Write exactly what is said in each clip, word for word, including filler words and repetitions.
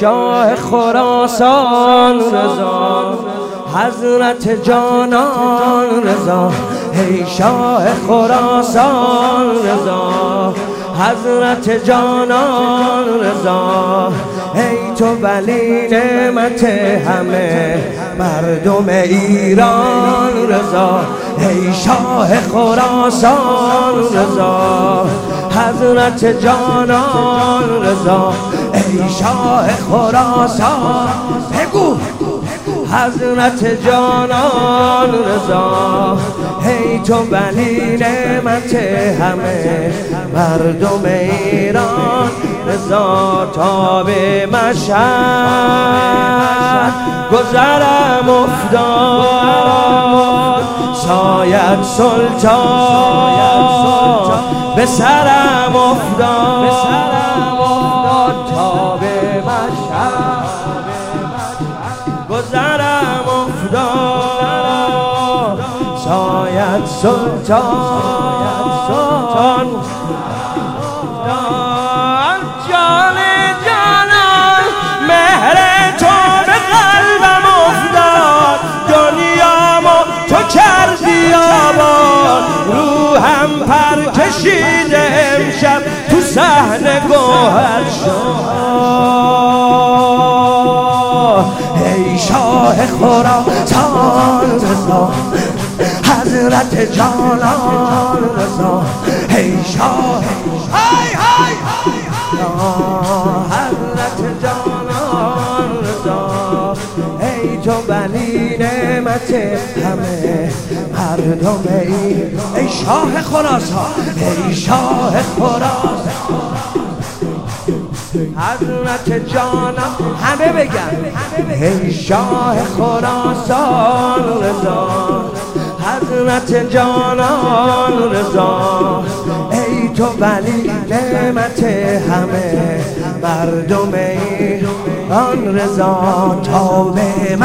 شاه خراسان رضا، حضرت جانان رضا. ای شاه خراسان رضا، حضرت جانان رضا. ای تو ولی نعمت همه مردم ایران رضا. ای شاه خراسان رضا، حضرت جانان رضا. ای شاه خراسان بگو، حضرت جانان رضا. ای تو ولی نعمت همه مردم ایران رضا. تا به مشهد گذرم افتاد، سایت سلطان به سرم افتاد. تا به مشهد گذرم افتاد، سایت سلطان. جان جانان مهر تو به قلبم افتاد، دنیامو تو کردی آباد. روحم پر کشیده امشب تو صحنه گوهر شاه. ای شاه خراسان رضا، حضرت جانان رضا. ای شاه های های حضرت جانان رضا. ای تو ولی نعمت همه مردم ای. ای شاه خراسان، ای شاه خراسان، حضرت جانان. همه بگن ای شاه خراسان رضا، حضرت جانان رضا. ای تو ولی نعمت همه مردم ایران رضا. تا به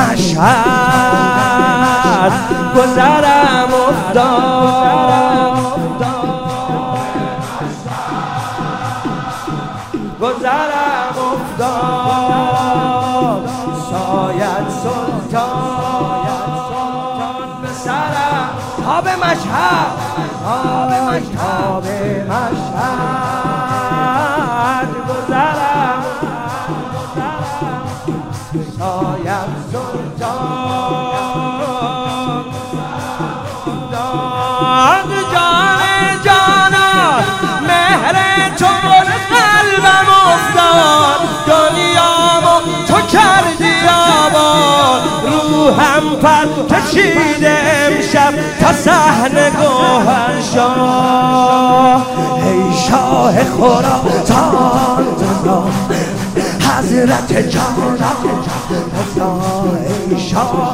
مشهد گذرم افتاد، گذرم افتاد، سایت سلطان به سرم. تا به مشهد، تا به مشهد گذرم، سایت سلطان. جان جانان مهر تو به قلبم افتاد، دنیامو تو کردی آباد. روحم پر کشیده امشب تا صحنه گوهر شاه. ای شاه خراسان رضا، حضرت جانان رضا. ای شاه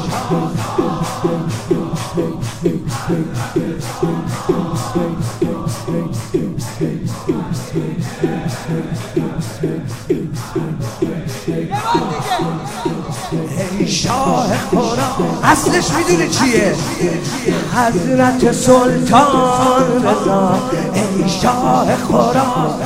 ای شاه خراسان. اصلش میدونه چیه؟ حضرت سلطان رضا. ای شاه خراسان،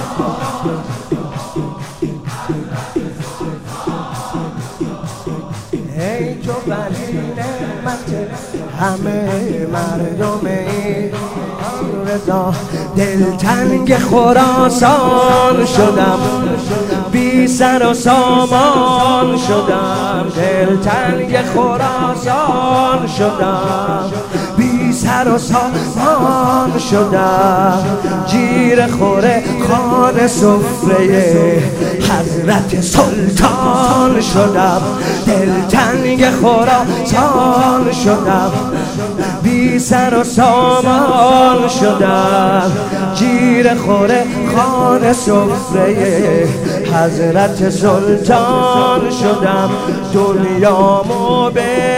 ای تو ولی نعمت همه مردم ایران رضا. دلتنگ خراسان شدم، بی سر و سامان شدم. دلتنگ خراسان شدم، بی سر و سامان شدم. جیر خوره خانه سفره حضرت سلطان شدم. دلتنگ خراسان شدم، بی سر و سامان شدم. جیر خوره خانه سفره حضرت سلطان شدم. دنیامو به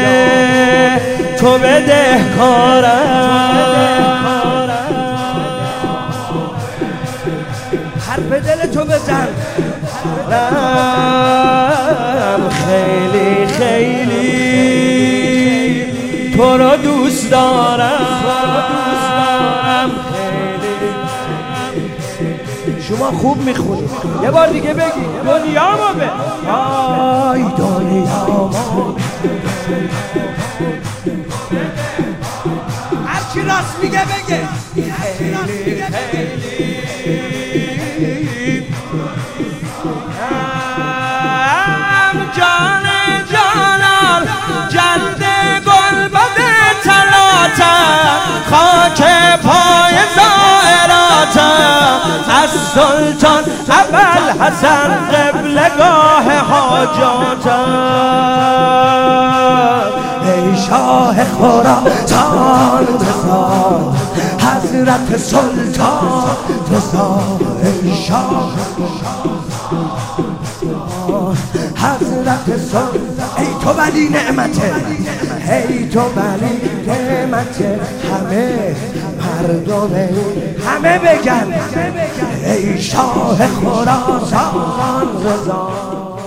تو بده کارم، حرف دل تو بزن. خیلی خیلی تو رو دوست دارم. شما شما خوب میخونید. یه بار دیگه بگی دنیا ما به آی دنیا ما هر کی راست میگه بگه هر کی راست میگه جان جانان جلد گل بده تلاتم خاک پای زائراتم از سلطان ابوالحسن قبلگاه حاجاتم ای شاه خراسان رضا حضرت سلطان رضا ای شاه حضرت سلطان ای تو ولی نعمته ای تو ولی نعمته همه مردم همه بگن ای شاه خراسان رضا